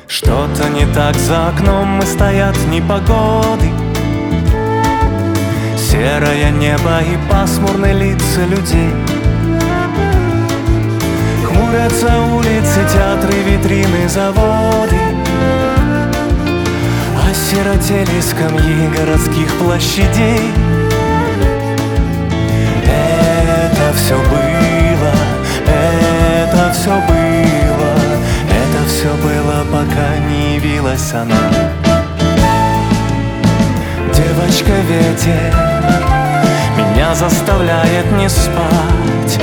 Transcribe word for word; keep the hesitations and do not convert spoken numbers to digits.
Что-то не так за окном, и стоят непогоды. Серое небо и пасмурные лица людей. Хмурятся улицы, театры, витрины, заводы. Осиротели скамьи городских площадей. Это все было, это все было, это все было, пока не явилась она. Девочка, ветер меня заставляет не спать.